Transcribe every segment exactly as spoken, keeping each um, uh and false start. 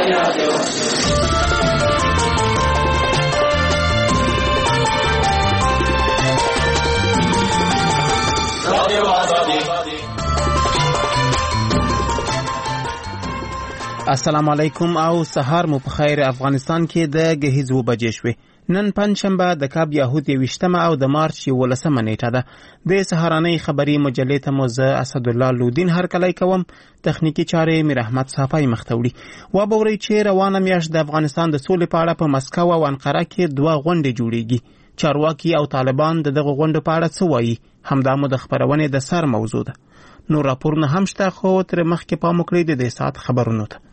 السلام علیکم او سهار مو په خیر. افغانستان کې د ګهیځ و بجې شوې. نن پنځشنبه د کاب یهود یویشتمه او د مارچ یولسمه نیټه ده. د سهارنۍ خبري مجلې ته مو زه اسدالله لودین هرکلی کوم. تخنیکی چارې میر احمد صافی مخ ته وړي. وبورئ چې روانه میاشت د افغانستان د سولې په اړه په مسکو او انقره کې دوه غونډې جوړیږي. چارواکي او طالبان د دغه غونډو په اړه څه وایي؟ همدا مو د خبرونې د سر موضوع ده. نور راپورونه هم شته، خو تر مخکې پام وکړئ د دې ساعت خبرونو ته.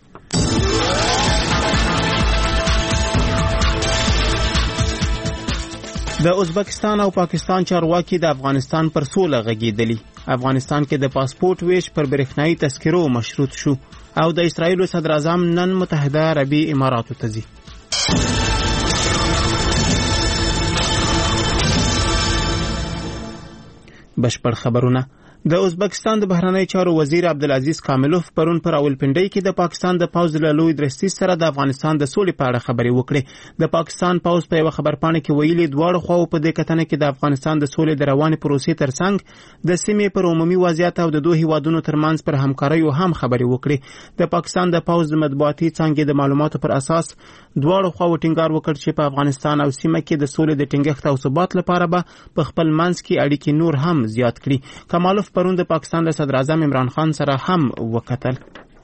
د ازبکستان او پاکستان چارواکي د افغانستان پر سوله غږیدلی. افغانستان کې د پاسپورت ویش پر برېښنایي تذکرو مشروط شو او د اسرایل صدر اعظم نن متحده عربي اماراتو ته ځي. بشپړ خبرونه. د ازبکستان د بهرنی چارو وزیر عبدالعزیز کاملوف پرون پر راولپنډۍ کې د پاکستان د پوځ له لوی درستیز سره د افغانستان د سولې په اړه خبرې وکړې. د پاکستان پوځ په یو خبرپاڼه کې ویلي دواړو خواو په دې کتنه کې د افغانستان د سولې د روانې پروسې ترڅنګ د سیمې پر عمومي وضعیت او د دوه هیوادونو ترمنځ پر همکاریو هم خبرې وکړې. د پاکستان د پوځ د مطبوعاتي څانګې د معلوماتو پر اساس دواړو خواو ټینګار وکړ چې په افغانستان او سیمه کې د سولې د ټینګښت او ثبات لپاره به په خپل منځ کې اړیکې نور هم زیات کړي. کمالوف پرون د پاکستان صدر اعظم عمران خان سره هم وکتل.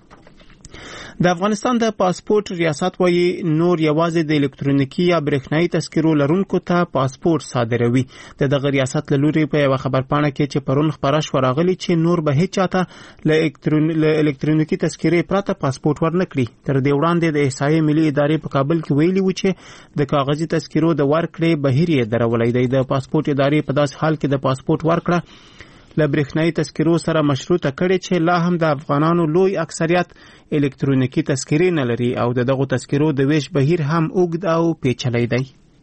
د افغانستان د پاسپورت ریاست وایي نور یوازې د الکترونیکي یا برېښنایي تذکرو لرونکو ته پاسپورت صادروي. د دغه ریاست له لوري په یوه خبرپاڼه کې چې پرون خپاره شوه راغلي چې نور به هیڅ چاته له الکترونیکي تذکرې پرته پاسپورت ورنکړي. تر دې وړاندې د احصایې ملي ادارې په کابل کې ویلي و چې د کاغذي تذکرو د ورکړې بهیر یې درولی دی. د پاسپورت ادارې په داسې حال کې د پاسپورت ورکړه له برېښنایي تذکرو سره مشروطه کړي چې لا هم د افغانانو لوی اکثریت الکترونیکي تذکرې نه لري او د دغو تذکرو د ویش بهیر هم اوږد او پیچلی دی.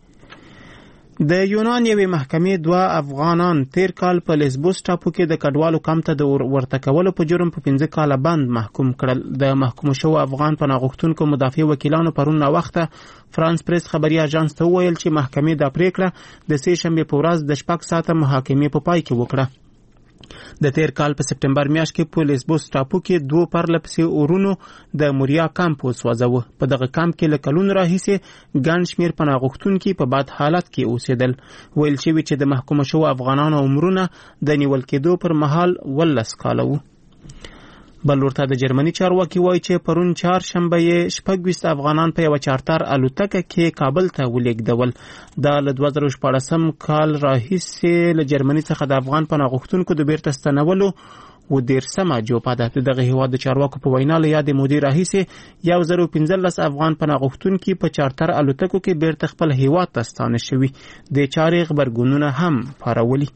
د یونان یوې محکمې دوه افغانان تیر کال په لیسبوس ټاپو کې د کډوالو کمپ ته د ورته کولو په جرم په پنځه کاله بند محکوم کړل. د محکوم شوو افغان پناه غوښتونکو مدافع وکیلانو پرون ناوخته فرانس پریس خبري اژانس ته وویل چې محکمې دا پریکړه د سې شنبې په ورځ د شپږ ساعته محاکمې په پای کې وکړه. د تیر کال په سپټمبر میاشت کې په لیسبوس ټاپو کې دوه پرله پسې اورونو د موریا کمپ وسوځاوه. په دغه کمپ کې له کلونو راهیسې ګڼ شمېر پناه غوښتونکي په بد حالت کې اوسېدل. ویل شوي چې د محکومه شوو افغانانو عمرونه د نیول کېدو پر مهال ولس کاله وو. بل ورته د جرمني چارواکي وایي چې پرون چهارشنبه یې شپږ ویشت افغانان په یوه چارتر الوتکه کې کابل ته ولېږدول. دا له دوه زره شپاړسم کال راهیسې له جرمني څخه د افغان پناه غوښتونکو د بیرته ستنولو و دیرسمه جوپه ده. د دغه هیواد د چارواکو په وینا له یادې مودې راهیسې یو زر پنځلس افغان پناه غوښتونکي په چارتر الوتکو کې بیرته خپل هیواد ته ستانه شوي. د چارې غبرګونونه هم پارولي.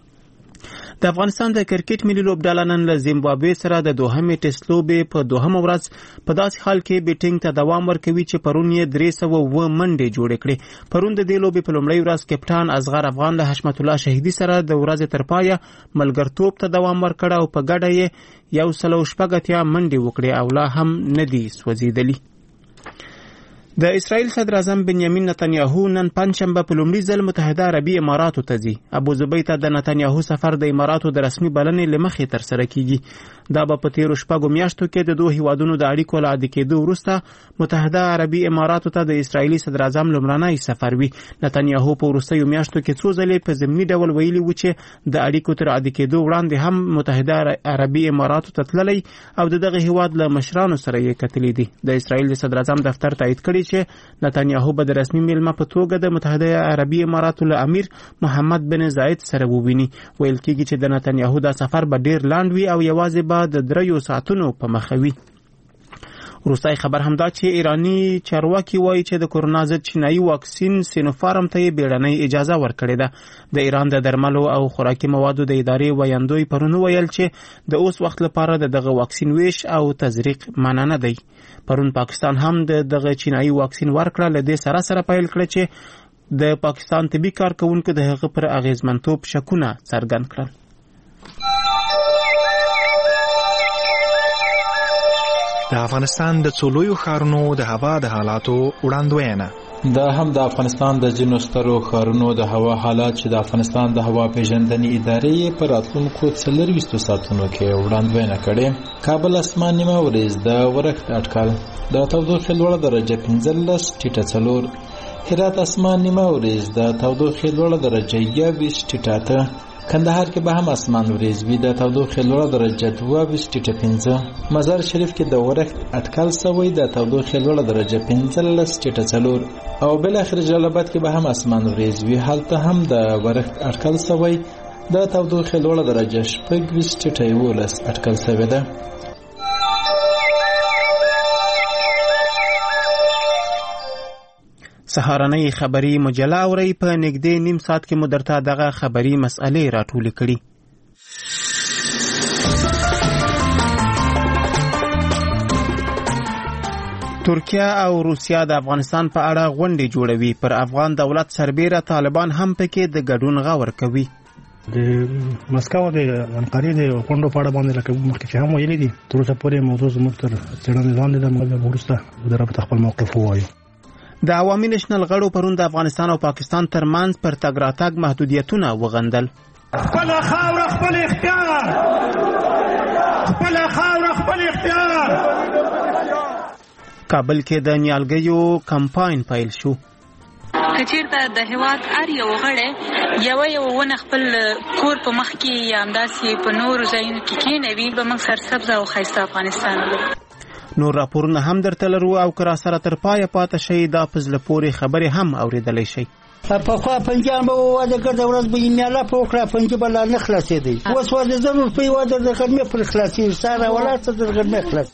د افغانستان د کرکټ ملي لوبډله نن له زیمبابوې سره د دوهمې ټیسټ لوبې په دوهمه ورځ په داسې حال کې بیټینګ ته دوام ورکوي چې پرون یې درې سوه اووه منډې جوړې کړې. پرون د دې لوبې په لومړۍ ورځ کپټان اصغر افغان له حشمت الله شهیدي سره د ورځې تر پایه ملګرتوب ته دوام ورکړ او په ګډه یې یو سل او شپږ اتیا منډې وکړې او لا هم نه دي سوځېدلي. د اسرائیل صدر اعظم بنیامین نتنیاهو نن پنځشنبه په لومړي ځل متحده عربي اماراتو ته ځي. ابوظبي ته د نتنیاهو سفر د اماراتو د رسمي بلنې له مخې ترسره کیږي. دا به په تیرو شپږو میاشتو کې د دوه هیوادونو د اړیکو له عادي کېدو وروسته متحده عربي اماراتو ته د اسرائیلي صدر اعظم لومړنی سفر وي. نتنیاهو په وروستیو میاشتو کې څو ځلې په ضمني ډول ویلي و چې د اړیکو تر عادي کېدو وړاندې هم متحده عربي اماراتو ته تللی او د دغه هیواد له مشرانو سره یې کتلي دي. د اسرائیل د صدر اعظم دفتر تایید کړي چې نتنیاهو به د رسمي میلمه په توګه د متحده عربي اماراتو له امیر محمد بن زاید سره وویني. ویل کېږي چې د نتنیاهو دا سفر به ډیر لاند وي او یوازې به د دریو ساعتونو په مخه وي. وروستی خبر همدا چې ایرانی چارواکي وایي چې د کورونا ضد چینایي واکسین سینوفارم ته یې بیړنۍ اجازه ورکړې ده. د ایران د درملو او خوراکي موادو د ادارې ویاندوی پرون ویل چې د اوس وخت لپاره د دغه واکسین ویش او تزریق منع نه دی. پرون پاکستان هم د دغه چینایي واکسین ورکړه. له دې سره سره پیل کړه چې د پاکستان طبي کارکونکو د هغه پر اغیزمنتوب شکونه څرګند کړل. د افغانستان د څو لویو ښارونو د هوا د حالاتو وړاندوینه. دا هم د افغانستان د ځینو سترو ښارونو د هوا حالات چې د افغانستان د هوا پیژندنې ادارې په راتلونکو څلرویشتو ساعتونو کې وړاندوینه کړې. کابل اسمان نیمه ورځ د ورښت اټکل د تودوخې لوړه درجه پنځلس ټیټه څلور. هرات اسمان نیمه ورځ د تودوخې لوړه درجه یوویشت ټیټه اته. کندهار کې به هم اسمان وریځ وي د تودوخې لوړه درجه دوه ویشت ټیټه پنځه. مزار شریف کې د ورښت اټکل سوی د تودوخې لوړه درجه پنځلس ټیټه څلور. او بالاخره جلال آباد کې به هم اسمان وریځ وي، هلته هم د ورښت اټکل سوی د تودوخې لوړه درجه شپږ ویشت ټیټه یولس اټکل سوی ده. سهارنۍ خبری مجله اوري په نږدې نیم ساعت کې مو درته دغه خبری مسئلې راټولې کړي. ترکیه او روسیا د افغانستان په اړه غونډې جوړوي. پر افغان دولت سربیره طالبان هم پکې د ګډون غور کوي. د مسکو د انقرې د غونډو په اړه باندې لکه مخکې چې هم ویلي دي، تر اوسه پورې موضوع زموږ تر څېړنې لاندې ده، موږ وروسته د رابطه خپل موقف ووایو. د عوامي نېشنل غړو پرون د افغانستان او پاکستان ترمنځ پر تګ راتګ محدودیتونه وغندل. خپل خاور خپل اختیار، خپل خاور خپل اختیار. کابل کې د نیالګیو کمپاین پیل شو. کچیرته د هیواد هر یو غړی یو یو ونه خپل کور په مخ کې یا همداسې په نورو ځایونو کې کېنوي، به موږ سرسبزه او ښایسته افغانستان ولرو. نور راپورونه هم درته لرو او که را سره تر پایه پاته شئ دا په زړه پورې خبرې هم اورېدلی شئ. پخوا پنجان به واده کړ، د ورځ به یې میاله په وکړه، پنجه به لا نه خلاصېدی. اوس واده زر روپۍ واده د غرمې پر خلاصېږي، سهار راولاړ ته د غرمې خلاص.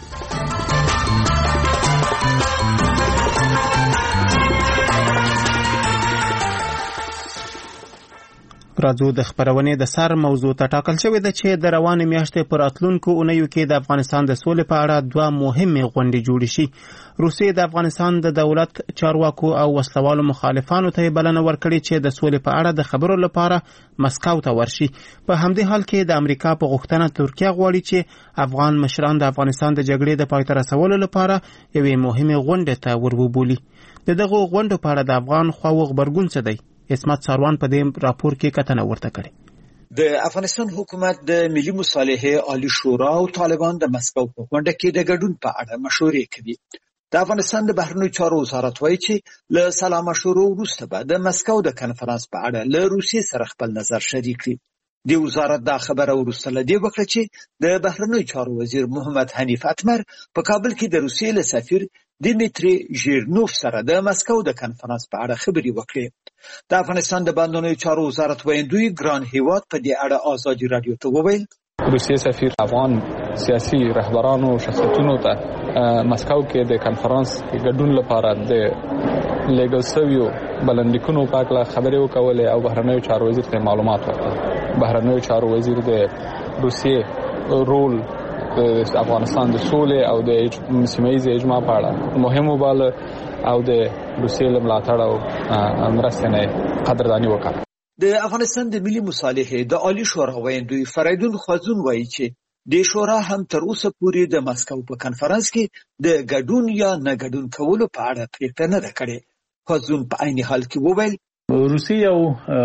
راځو د خبرونې د سر موضوع ته. ټاکل شوې ده چې د روانې میاشتې په راتلونکو اونیو کې د افغانستان د سولې په اړه دوه مهمې غونډې جوړې شي. روسیې د افغانستان د دولت چارواکو او وسلوالو مخالفانو ته بلنه ورکړې چې د سولې په اړه د خبرو لپاره مسکو ته ورشي. په همدې حال کې د امریکا په غوښتنه ترکیه غواړي چې افغان مشران د افغانستان د جګړې د پای ته رسولو لپاره یوې مهمې غونډې ته وربولي. د دغو غونډو په اړه د افغان خواو غبرګون څه دی؟ اسمت ساروان په دې راپور کې کتنه ورته کړې. د افغانستان حکومت د ملي مصالحې عالی شورا او طالبان د مسکو په غونډه کې د ګډون په اړه مشورې کوي. د افغانستان د بهرنیو چارو وزارت وایي چې له سلا مشورو وروسته به د مسکو د کنفرانس په اړه له روسیې سره خپل نظر شریک کړي. د وزارت دا خبره وروسته له دې وکړه چې د بهرنیو چارو وزیر محمد حنیف اتمر په کابل کې د روسیې له سفیر دیمیتری ژیرنوف سره د مسکو د کنفرانس په اړه خبرې وکړې. د افغانستان د بهرنیو چارو وزارت ویاندوی ګران هیواد په دې اړه آزادي رادیو ته وویل روسیې سفیر افغان سیاسي رهبرانو او شخصیتونو ته مسکو کې د کنفرانس ګډون لپاره د لیګل سویو بلندلیکونو په اړه خبرې وکولې او بهرنیو چارو وزیر ته معلومات ورکړل. بهرنیو چارو وزیر د روسیې رول د افغانستان د سولې او د سیمه‌ایز اجماع په اړه مهم وباله او د روسیې له ملاتړ او مرستې نه قدرداني وکړه. د افغانستان د ملي مصالحې د عالی شورا ویاندوی فریدون خوازون وایي چې د شورا هم تر اوسه پورې د مسکو په کنفرانس کې د ګډون یا نه ګډون کولو په اړه پریکړه نه ده کړې. خوازون په عین حال کې وویل روسیې یو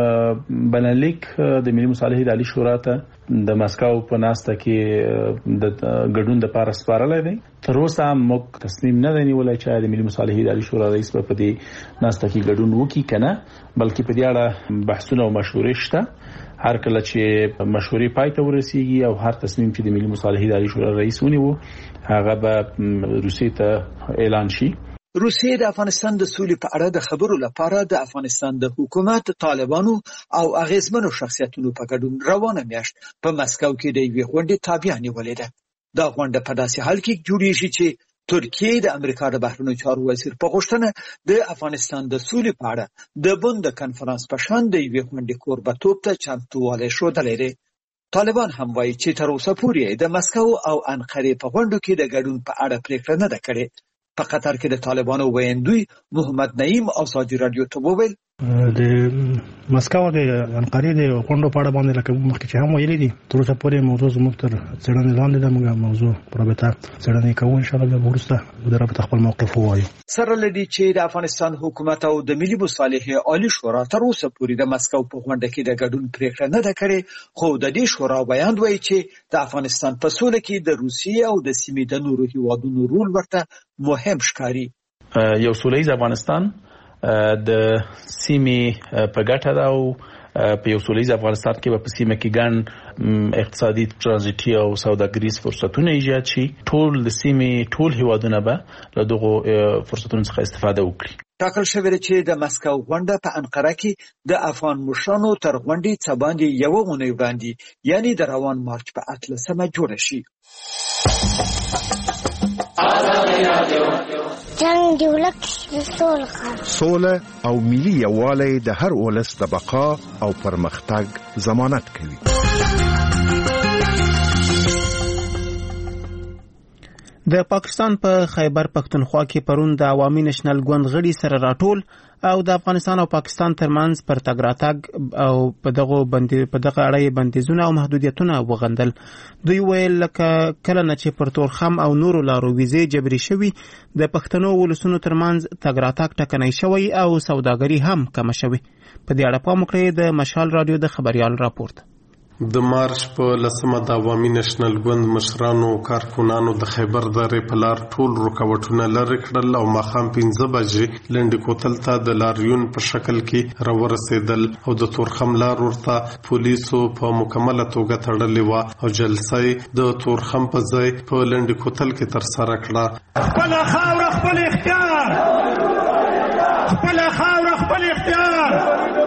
بلنلیک د ملي مصالحې د عالی شورا ته د مسکو په ناسته کې د ګډون د لپاره سپارلی دی. تر اوسه موږ تصمیم نه دی نیولی چې د ملي مصالحې د عالی شورا رئیس به په دې ناسته کې ګډون وکړي که نه، بلکې په دې اړه بحثونه او مشورې شته. هر کله چې مشورې پای ته ورسیږي او هر تصمیم چې د ملي مصالحې د عالی شورا رئیس ونیو هغه به روسیې ته اعلان شي. روسیې د افغانستان د سولې په اړه د خبرو لپاره د افغانستان د حکومت، طالبانو او اغیزمنو شخصیتونو په ګډون روانه میاشت په مسکو کې د یوې غونډې تابع نیولې ده. دا غونډه په داسې حال کې جوړیږي چې ترکیه د امریکا د بهرنیو چارو وزیر په غوښتنه د افغانستان د سولې په اړه د بن د کنفرانس په شان د یوې غونډې کوربه‌توب ته چمتووالی ښودلی دی. طالبان هم وایي چې تر اوسه پورې د مسکو او انقرې په غونډو کې د ګډون په اړه پریکړه نه ده کړې. په قطر کې د طالبانو ویاندوی محمد نعیم آزادي رادیو ته وویل د مسکو د انقرې د کندو په اړه باندې لکه مخکې چې هم ویلي دي تر اوسه پورې موضوع زموږ تر څېړنې لاندې ده. موږ موضوع په رابطه څېړنې کوو ان شاء الله بیا وروسته د رابطه خپل موقف ووایو. سره لدی چې د افغانستان حکومت او د ملي مصالحې عالی شورا تر اوسه پورې د مسکو په غونډه کې د ګډون پریکړه نه ده کړې، خو د دې شورا بیان وایي چې د افغانستان په سوله کې د روسیې او د سیمې د نورو هیوادونو رول ورته مهم ښکاري. یو سولیز افغانستان د سیمې په ګټه ده او په یو سولیز افغانستان کې په سیمه کې ګڼ اقتصادي ترانزیتي او سوداګریز فرصتونه ایجاد شي. ټول د سیمې ټول هیوادونه به له دغو فرصتونو څخه استفاده وکړي. ټاکل شوی چې د مسکو غونډه په انقره کې د افغان مشرانو تر غونډې څه باندې یوه اونۍ وړاندې یعنی د روان مارچ په اتلسمه جوړه شي. جنگ دی ولک سول سوله او ملي یووالی د هر ولس د بقا او پرمختګ ضمانت کوي. د پاکستان په خیبر پختونخوا کې پرون د عوامي نېشنل ګوند غړي سره راټول او د افغانستان او پاکستان ترمنځ پر تګ راتګ او په دغه بندي په دغه اړه بندیزونه او محدودیتونه وغندل. دوی ویل لکه کله نه چې پر تورخم او نورو لارو ویزې جبري شوي د پښتنو ولسونو ترمنځ تګ راتګ ټکنی شوی او سوداګري هم کم شوی. په دې اړه پام وکړئ د مشال رادیو د خبريال راپورټ. د مارچ په لسمه د عوامي نېشنل ګوند مشرانو کارکونانو د خیبر درې په لار ټول رکاوټونه لرې کړل او ماښام پنځه بجې لنډي کوتل ته د لاریون په شکل کې راورسېدل او د تورخم لار ورته پولیسو په مکمله توګه تړلې وه او جلسه د تورخم په ځای په لنډي کوتل کې ترسره کړه. خپل خاوره خپل اختیار، خپل خاوره خپل اختیار.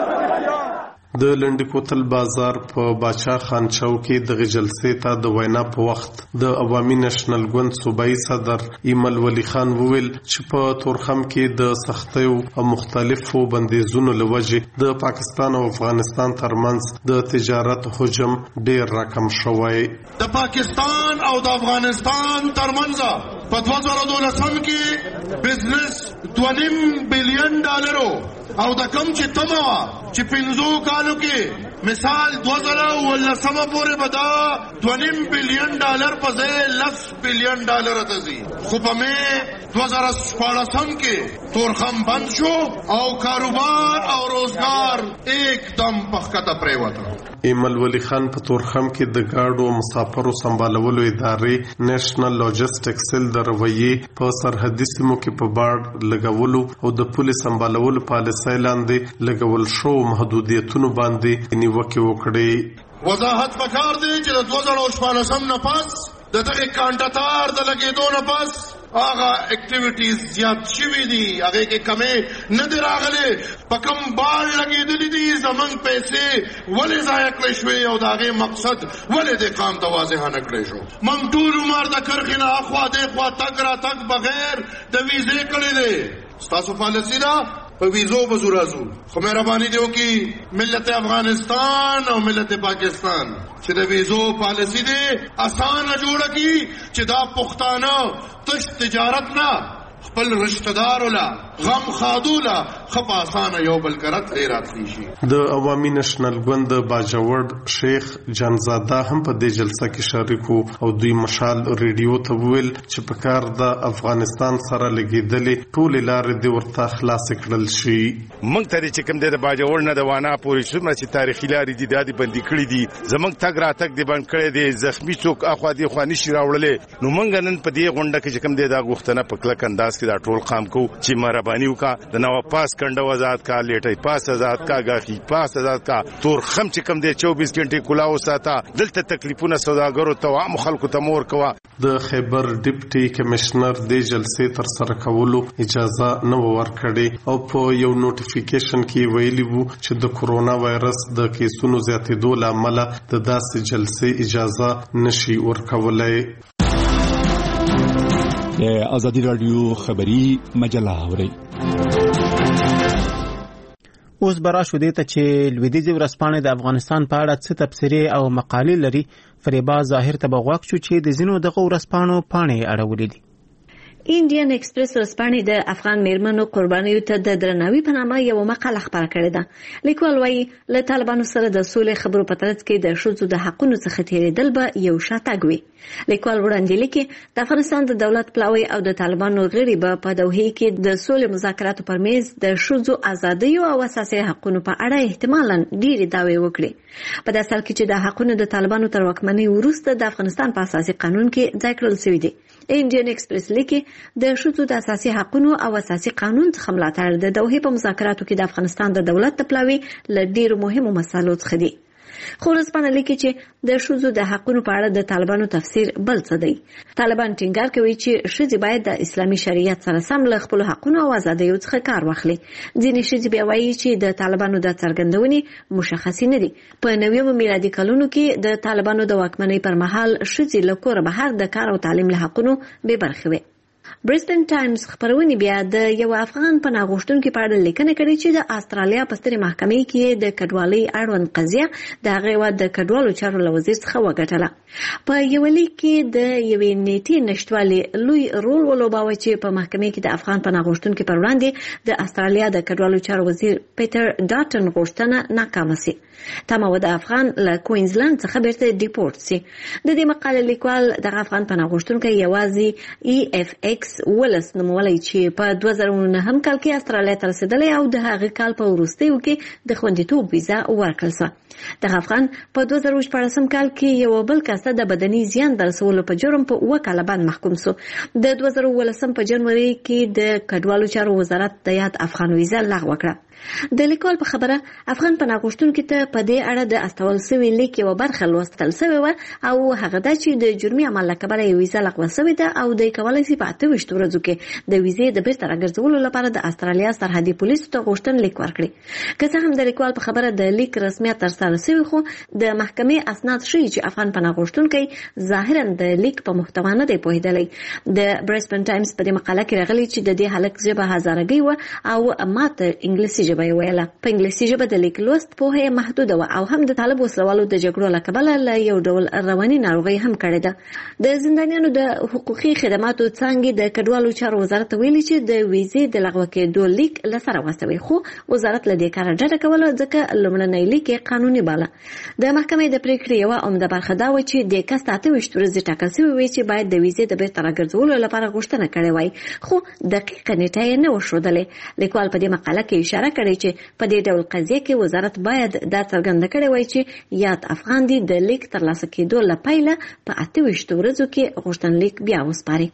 د لنډي کوتل بازار په باچا خان چوک کې د جلسې ته د وینا په وخت د عوامي نېشنل ګوند صوبایي صدر ایمل ولی خان وویل چې په تورخم کې د سختیو او مختلفو بندیزونو له وجې د پاکستان او افغانستان ترمنځ د تجارت حجم ډېر راکم شوی. د پاکستان او د افغانستان ترمنځ په دوه زره دولسم کې بزنس دوه نیم بلین ډالرو او د کم چې تمه وه چې پنځو کالو کې مثال دوه زره اوولسمه پورې به دا دوه نیم بلین ډالر په ځای لس بلین ډالر ته ځي، خو په مې دوه زره شپاړسم کې تورخم بند شو او کاروبار او روزګار एकदम پخکته پریوته. ایمل ولی خان په تورخم کې د ګاډو مسافرو سمبالولو ادارې نېشنل لاجستیک سیل د رویې په سرحدي سیمو کې په باډ لګولو او د پولیس سمبالولو پالیسۍ لاندې لګول شو محدودیتونو باندې نیوکې وکړې. وضاحت پکار دی چې د دوه زره شپاړسم نه پس د دغه کانټاتار د لګېدو نه پس هغه اکټیویټیز زیات شوي دي، هغې کې کمې نه دي راغلې. په کوم بال لګېدلي دي زموږ پیسې ولې ضایع کړی شوې او د هغې مقصد ولې دې قام ته واضحه نه کړی شو. موږ ټول عمر د کرښې نه اخوا دېخوا تګ راتګ بغیر د ویزې کړی دی. ستاسو پالیسي ده په ویزو به زو راځو، خو مهرباني دې وکړي ملت افغانستان او ملت پاکستان چې د ویزو پالیسي دې اسانه جوړه کړي چې دا پښتانه تش تجارت نه خپل رشتہ دارو لا غم خادو لا خپ آسانه یو بل کرت غیرات شي. د عوامي نېشنل ګوند باجوړ شیخ جانزاده هم په دې جلسه کې شریک وو او دوی مشال ریډیو ته ویل چې په کار د افغانستان سره لګیدلې ټول لارې د ورته خلاص کړل شي. موږ ته چې کوم د باجوړ نه د وانا پورې څومره چې تاریخي لارې دي د بندي کړې دي، زمونږ تګ راتګ دی بند کړی دی، زخمی څوک اخوا دی خو نشي راوړلې. نو موږ نن په دې غونډه کې چې کوم دی دا غوښتنه په کلک انداز کې دا ټول قام کو چې مهرباني وکړه د نو پاس کنده آزاد کا، لیټي پاس آزاد کا، غاخي پاس آزاد کا، تورخم چې کوم دی چوبیس غنټې کلاو ساته. دلته تکلیفونه سوداګرو ته عام خلکو ته مور کوا. د خیبر ډیپټي کمشنر د جلسې تر سره کولو اجازه نه ورکړې او په یو نوټیفیکیشن کې ویلي وو چې د کورونا وایرس د کیسونو زیاتېدو لامل د داسې جلسې اجازه نشي ورکولای. د آزادی رادیو خبری مجله اوري. اوس برا شو دې ته چې لویدیځ ورځپاڼې د افغانستان په اړه څه تبصرې او مقالې لري. فریبا ظاهر ته بغواک شو چې د زینو دغه ورځپاڼو پاڼې اړولې دي. انډین ایکسپریس ورځپاڼې د افغان میرمنو قربانیو ته د درناوي په نامه یو مقاله خپره کړې ده. لیکوال وایي له طالبانو سره د سولې خبرو په ترڅ کې د ښځو د حقونو څخه تېرېدل به یو شاتګ وي. لیکوال وړاندې لیکي د افغانستان د دولت پلاوی او د طالبانو غړي به په دوحې کې د سولې مذاکراتو پر میز د ښځو ازادیو او اساسي حقونو په اړه احتمالاً ډېرې دعوې وکړي. په داسې حال کې چې د حقونو د طالبانو تر واکمنۍ وروسته د افغانستان په اساسي قانون کې ځای کړل شوي دي. انډین ایکسپریس لیکي د ښځو د اساسي حقونو او اساسي قانون څخه ملاتړ د دوحې په مذاکراتو کې د افغانستان د دولت د پلاوي له ډېرو مهمو مسایلو څخه دي. خو ورځپاڼه لیکي چې د ښځو د حقونو په اړه د طالبانو تفسیر بل څه دی. طالبان ټینګار کوي چې ښځې باید د اسلامي شریعت سره سم له خپلو حقونو او ازادیو څخه کار واخلي. ځینې ښځې بیا وایي چې د طالبانو د څرګندونې مشخصې نه دي. په نویمو میلادي کلونو کې د طالبانو د واکمنۍ پر مهال ښځې له کوره بهر د کار او تعلیم له حقونو بې برخې وې. برسبن ټایمز خبرونه بیا د یو افغان پناه غوښتونکي په اړه لیکنه کړې چې د استرالیا په سترې محکمې کې د کډوالۍ اړوند قضیه د هغې هېواد د کډوالو چارو له وزیر څخه وګټله. په یوه لیک کې د یوې نیټې نشتوالي لوی رول ولوباوه چې په محکمې کې د افغان پناه غوښتونکي پر وړاندې د استرالیا د کډوالو چارو وزیر پیټر ډاټن غوښتنه ناکامه سي. تمه وه د افغان له کوینزلند څخه بیرته ډیپورټ سي. د دې مقالې لیکوال دغه افغان پناه غوښتونکی یوازې ای اف ایکس ولس نومولی چې په دوه زره او نهم کال کې استرالیا ته رسېدلی او د هغې کال په وروستیو کې د خوندیتوب ویزا ورکړل شوه. دغه افغان په دوه زره شپاړسم کال کې یو بل کس ته د بدني زیان د رسولو په جرم په اووه کاله باندې محکوم شو. د دوه زره اوولسم په جنوري کې د کډوالو چارو وزارت د یاد افغان ویزا لغوه کړه. د لیکوال په خبره افغان پناه غوښتونکي ته په دې اړه د استول شوي لیک یوه برخه لوستل شوې وه او هغه دا چې د جرمي عمل له کبله یې ویزا لغوه شوې ده او دی کولی شي په اته ویشتو ورځو کې د ویزې د بیرته راګرځولو لپاره د استرالیا سرحدي پولیسو ته غوښتنلیک لیک ورکړي. که څه هم د لیکوال په خبره د لیک رسمیت ترسره شوي خو د محکمې اسناد ښیي چې افغان پناه غوښتونکی ظاهرا د لیک په محتوا نه دی پوهېدلی. د برسبن ټایمز په دې مقاله کې راغلي چې د دې هلک ژبه هزارګۍ وه او ماته انګلیسي ژبه یې ویله. په انګلیسي ژبه د لیک لوست پوهه یې محدوده وه او هم د طالب وسلوالو د جګړو له کبله له یو ډول رواني ناروغۍ هم کړې ده. د زندانیانو د حقوقي خدماتو څانګې د کډوالو چارو وزارت ته ویلي چې د ویزې د لغوه کېدو لیک له سره واستوي خو وزارت له دې کاره ډډه کوله ځکه لومړنی لیک یې قانوني باله. د محکمې د پریکړې یوه عمده برخه دا وه چې د کس ته اته ویشت ورځې ټاکل شوې وې چې باید د ویزې د بیرته راګرځولو لپاره غوښتنه کړې وای خو دقیقه نیټه یې نه وه ښودلې. لیکوال په دې مقاله کې اشاره کړې چې په دې ډول قضیه کې وزارت باید دا څرګنده کړې وای چې یاد افغان دي د لیک ترلاسه کېدو له پیله په اته ویشتو ورځو کې غوښتنلیک بیا وسپاري.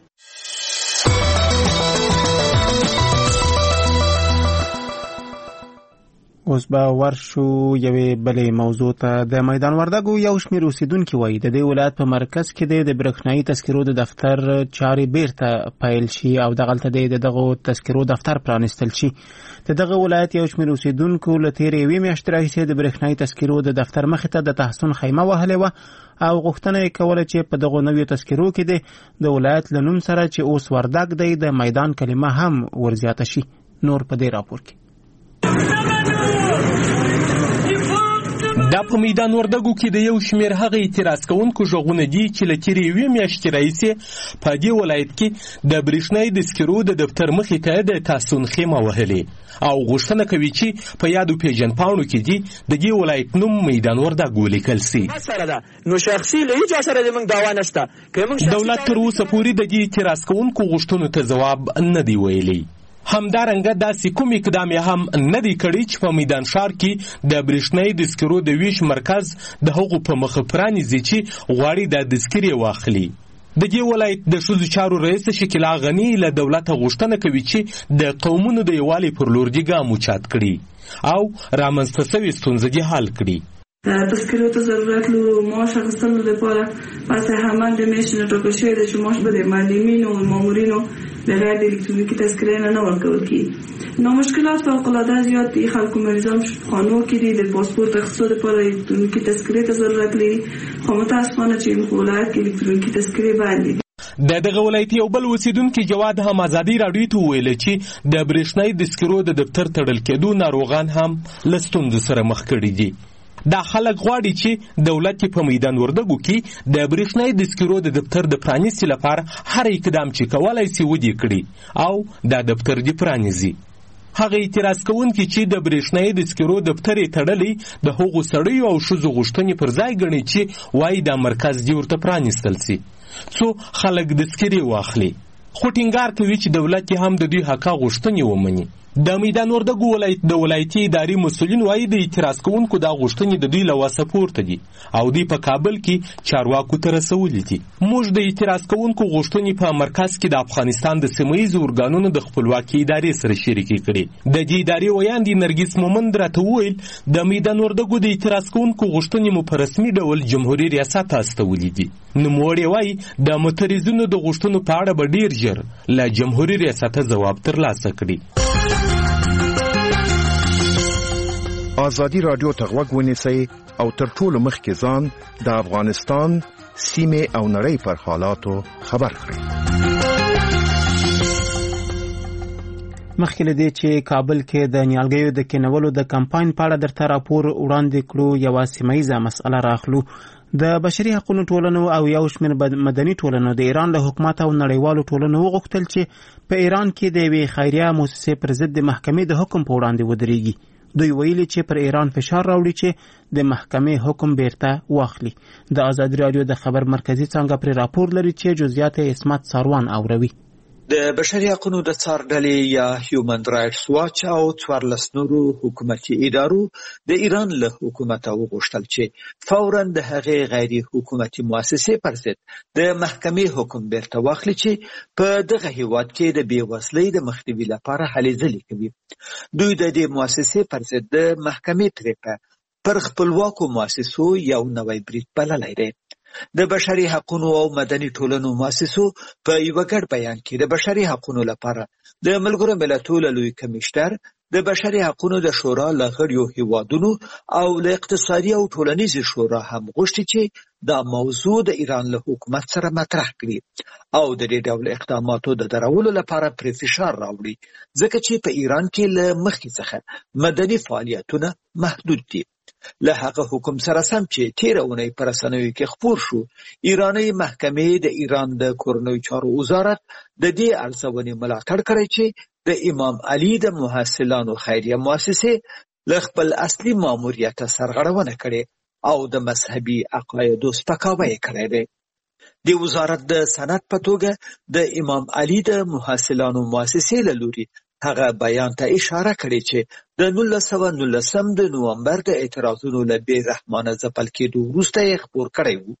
اوس به ورشو یوې بلې موضوع ته. د میدان وردګو یو شمېر اوسیدونکي وایي د دې ولایت په مرکز کې د برېښنایي تذکرو د دفتر چارې بیرته پیل شي او دغلته د دغو تذکرو دفتر پرانیستل شي. د دغه ولایت یو شمېر اوسیدونکو له تېرې یوې میاشتې راهیسې د برېښنایي تذکرو د دفتر مخې ته د تحصن خیمه وهلې وه او غوښتنه یې کوله چې په دغو نویو تذکرو کې د ولایت له نوم سره چې اوس وردګ دی د میدان کلمه هم ورزیاته شي. نور په دې راپور کې. دا په میدان وردګو کې د یو شمېر هغه اعتراض کوونکو غږونه دي چې له تېرې یوې میاشتې راهیسې په دې ولایت کې د برېښنایي تذکرو د دفتر مخې ته د تحصن خیمه وهلې او غوښتنه کوي چې په یادو پیژندپاڼو کې دي د دې ولایت نوم میدان وردګ ولیکل سي. نو شخصي له هیچ سره زموږ دعوا نشته. دولت تر اوسه پورې د دې اعتراض کوونکو غوښتنو ته ځواب نه دی ویلی. همدارنګه داسې کوم اقدام هم نه دی کړی چې په میدان ښار کې د برېښنایي تذکرو د ویش مرکز د هغو په مخه پرانیزي چې غواړي دا تذکرې واخلي. د دې ولایت د ښځو چارو رئیس شکیلا غني له دولته غوښتنه کوي چې د قومونو د یووالي پر لور دې ګام اوچات کړي او رامنځته شوې ستونزه دې حل کړي. تذکرو ته ضرورت لرو. معاش اخیستلو لپاره پس همه د میاشتې ټاکل شوی دی چې معاش به د معلمینو او مامورینو بغیر د الکترونیکي تذکرې نه نه ورکول کېږي. نو مشکلات فوقالعاده زیات دي. خلکو مریضان خانو کې دي د پاسپورت اخیستلو لپاره الکترونیکي تذکرې ته ضرورت لري خو متاسفانه چې په ولایت کې الکترونیکي تذکرې باندې د دغه ولایت یو بل اوسیدونکي جواد هم ازادي راډیو ته وویل چې د برېښنایي تذکرو د دفتر تړل کېدو ناروغان هم له ستونزو سره مخ کړي دي. دا خلک غواړي چې دولت په میدان وردګو کې د برېښنايي دسکرو د دفتر د پرانیستي لپاره هر اقدام چې کولای سي ودې کړي او دا دفتر دې پرانیزي. هغه اعتراض کوونکي چې د برېښنايي دسکرو دفتر یې تړلی د هغو سړیو او ښځو غوښتنې پر ځای ګڼي چې وایي دا مرکز دې ورته پرانیستل سي څو خلک دسکرې واخلي، خو ټینګار کوي چې دولت یې هم د دوی حقه غوښتنې ومني. د میدان وردګو ولایت د ولایتي اداري مسؤلین وایي د اعتراض کوونکو دا غوښتنې د دوی له وسه پورته دي او دوی په کابل کې چارواکو ته رسولي دي. موږ د اعتراض کوونکو غوښتنې په مرکز کې د افغانستان د سیمه ییزو ارګانونو د خپلواکۍ ادارې سره شریکې کړې. د دې ادارې ویاندې نرګس مومند راته وویل د میدان وردګو د اعتراض کوونکو غوښتنې مو په رسمي ډول جمهوري ریاست ته استولي دي. نوموړی وایي د متریزونو د غوښتنو په اړه به ډیر ژر له جمهوري ریاسته ځواب ترلاسه کړي. آزادی رادیو ته غوږ ونیسئ او تر ټولو مخکې ځان د افغانستان سیمې او نړۍ پر حالاتو خبر کړئ. مخکې له دې چې کابل کې د نیالګیو د کینولو د کمپاین په اړه درته راپور وړاندې کړو، یوه سیمه ییزه مسئله راخلو. د بشري حقوقو ټولنو او یو شمېر مدني ټولنو د ایران له حکومت او نړیوالو ټولنو وغوښتل چې په ایران کې د یوې خیریه مؤسسې پر ضد د محکمې د حکم په وړاندې ودرېږي. دوی ویلي چې پر ایران فشار راوړي چې د محکمې حکم بیرته واخلي. د آزادي رادیو د خبر مرکزی څانګه پر راپور لري چې جزئیات عصمت ساروان اوروي. د بشري حقوقو د څار ډلې یا هیومن رائټس واچ او څوارلس نورو حکومتي ادارو د ایران له حکومت وغوښتل چې فوراً د هغې غیر حکومتي مؤسسې پر ضد د محکمې حکم بیرته واخلي چې په دغه هیواد کې د بېوزلۍ د مخنیوي لپاره هلې ځلې کوي. دوی د دې مؤسسې پر ضد د محکمې پرېکړه پر خپلواکو مؤسسو یو نوی برید بللی دی. د بشري حقوقو او مدني ټولنو مؤسسو په یو ګډ بیان کې د بشري حقوقو لپاره د ملګرو ملتونو لوی کمیشنر د بشري حقوقو د شورا له غړیو هیوادونو او له اقتصادي او ټولنیزې شورا هم غوښتي چې دا موضوع د ایران له حکومت سره مطرح کړي او د دې ډول اقداماتو د درولو لپاره پر فشار راوړي، ځکه چې په ایران کې له مخکې څخه مدني فعالیتونه محدود دي. له هغه حکم سره سم چې تیره اونۍ په رسنیو کې خپور شو، ایراني محکمې د ایران د کورنیو چارو وزارت د دې ارزونې ملاتړ کړی چې د امام علي د محصلانو خیریه مؤسسې له خپل اصلي ماموریت سرغړونه کړې او د مذهبي عقایدو سپکاوی کړی دی. د وزارت د سند په توګه د امام علي د محصلانو مؤسسې له لوري هغه بیان ته اشاره کړې چې د نولس سوه نولسم د نومبر د اعتراضونو له بې رحمانه ځپل کېدو وروسته یې خپور کړی و.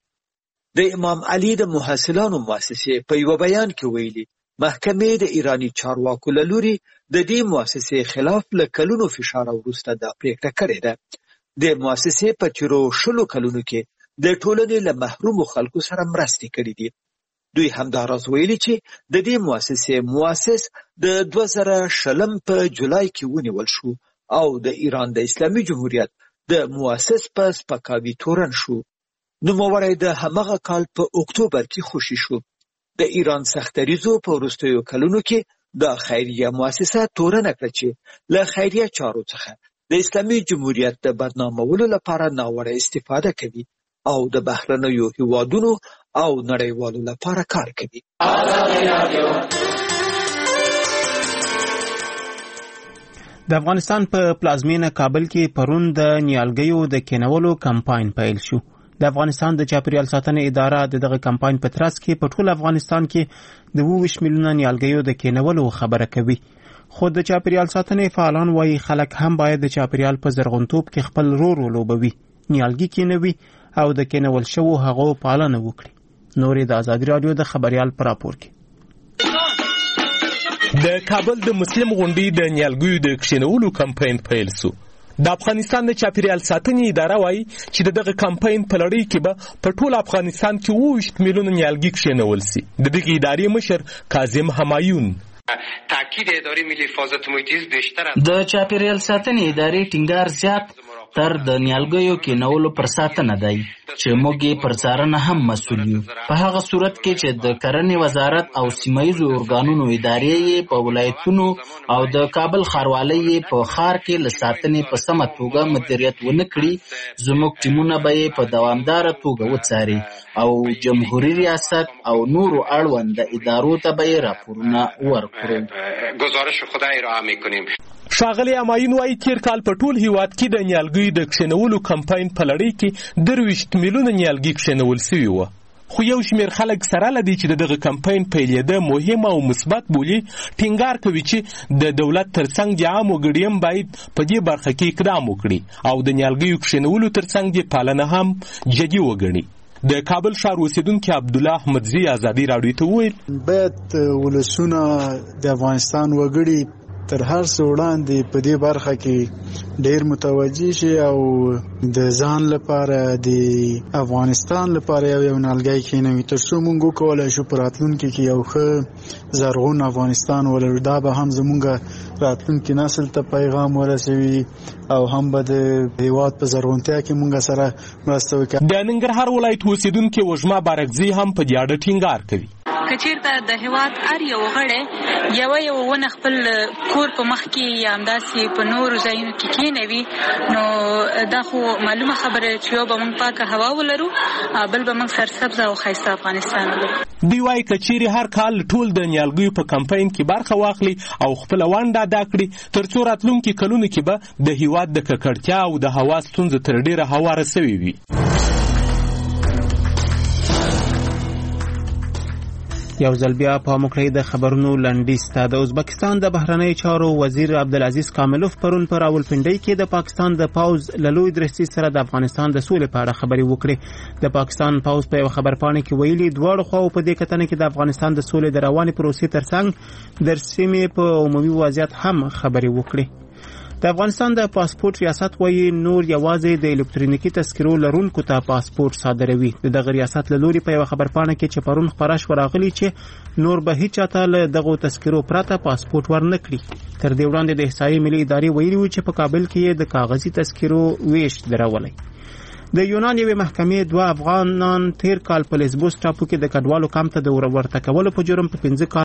د امام علي د محصلانو مؤسسې په یو بیان کې ویلي محکمې د ایراني چارواکو له لوري د دې مؤسسې خلاف له کلونو فشار وروسته دا پریکړه کړې ده. د مؤسسې په تیرو شلو کلونو کې د ټولنې له محرومو خلکو سره مرستې کړې دي. دوی همداراز ویلي چې د دې مؤسسې مؤسس د دوه زره شلم په جولای کې ونیول شو او د ایران د اسلامي جمهوریت د مؤسس په سپکاوي تورن شو. نوموړی د همغه کال په اکتوبر کې خوشي شو. د ایران سختریزو په وروستیو کلونو کې د خیریه مؤسسه تورنه کړه چې له خیریه چارو څخه د اسلامي جمهوریت د بدنامولو لپاره ناوړه استفاده کوي او د بهرنیو هیوادونو او نړیوالو لپاره کار کوي. د افغانستان په پلازمینه کابل کې پرون د نیالګیو د کینولو کمپاین پیل شو. د افغانستان د چاپیریال ساتنې اداره د دغه کمپاین په ترڅ کې په ټول افغانستان کې د اووه ویشت میلیونه نیالګیو د کینولو خبره کوي. خو د چاپیریال ساتنې فعالان وایي خلک هم باید د چاپیریال په زرغونتوب کې خپل رول ولوبوي، نیالګي کینوي او د کینول شوو هغو پالنه وکړي. نورې د آزادي رادیو د خبریال پر راپور کې. د کابل د مسلم غونډې د نیالګیو د کښینولو کمپاین پیل شو. د افغانستان د چاپیریال ساتنې اداره وایي چې دغه کمپاین په لړۍ کې به په ټول افغانستان کې اووه ویشت میلیونه نیالګي کښینول شي. د دغې ادارې مشر کاظم همایون تاکید ادارې ملي حفاظت محیط زیست بیشتر د چاپیریال ساتنې ادارې ټینګار زیات دفتر د نیالګیو کېنولو پر ساتنه دی چې موږ یې پر څارنه هم مسؤل یو. په هغه صورت کې چې د کرنې وزارت او سیمهییزو ارګانونو ادارې یې په ولایتونو او د کابل ښاروالۍ یې په ښار کې له ساتنې په سمه توګه مدیریت ونه کړي، زموږ ټیمونه به یې په دوامداره توګه وڅاري او جمهوري ریاست او نورو اړوند ادارو ته به یې راپورونه ورکړو. گزارش خدای را میکنیم. ښاغلی اماین وایي تیر کال په ټول هیواد کې د نیالګیو د کښېنولو کمپاین په لړۍ کې درویشت میلیونه نیالګي کښېنول سوي وه، خو یو شمېر خلک سره له دې چې د دغه کمپاین پیلېده مهم او مثبت بولي، ټینګار کوي چې د دولت ترڅنګ د عامو ګډي هم باید په دې برخه کې اقدام وکړي او د نیالګیو کښېنولو ترڅنګ د پالنه هم جدي وګڼي. د کابل ښار اوسیدونکي عبدالله احمدزي ازادي راډیو ته وویل باید ولسونه د افغانستان وګړي تر هر څه وړاندې په دې برخه کې ډېر متوجه شي او د ځان لپاره د افغانستان لپاره یو یو نیالګی کېنوي تر څو موږ وکولی شو په راتلونکي کې یو ښه زرغون افغانستان ولرو. دا به هم زموږ راتلونکي نسل ته پیغام ورسوي او هم به د هېواد په زرغونتیا کې موږ سره مرسته وکړي. د ننګرهار ولایت اوسیدونکي وژما بارکزي هم په دې اړه ټینګار کوي. که چیرته د هیواد هر یو غړی یو یو ونه خپل کور په مخ کې یا همداسې په نورو ځایونو کې کېنوي نو دا خو معلومه خبره چې یو به موږ پاکه هوا ولرو، بل به موږ سرسبزه او ښایسته افغانستان ولرو. دوی وایي که چیرې هر کال ټول د نیالګیو په کمپاین کې برخه واخلي او خپله ونډه ادا کړي تر څو راتلونکي کلونو کې به د هیواد د ککړتیا او د هوا ستونزه تر ډېره هواره سوې وي. یو ځل بیا په موکړی د خبرونو لنډیز ته. د ازبکستان د بهرنی چارو وزیر عبدالعزیز کاملوف پرون په راولپنډۍ کې د پاکستان د پوځ له لوی درستیز سره د افغانستان د سولې په اړه خبرې وکړې. د پاکستان پوځ په یو خبرپاڼه کې ویلي دواړو خواو په دې کتنه کې د افغانستان د سولې د روانې پروسې ترڅنګ د سیمې په عمومي وضعیت هم خبرې وکړې. د افغانستان د پاسپورت ریاست وایي نور یوازې د الکترونیکي تذکرو لرونکو ته پاسپورت صادروي. د دغه ریاست له لوري په یو خبرپاڼه کې چې پرون خپاره شوه راغلي چې نور به هیڅ چاته له دغو تذکرو پرته پاسپورت ورنه کړي. تر دې وړاندې د احصایې ملي ادارې ویلي وو چې په کابل کې یې د کاغذي تذکرو ویش درولی. د یونان یوې محکمې دوه افغانان تیر کال په لیزبوس ټاپو کې د کډوالو کمپ ته د ورته کولو په جرم په پنځه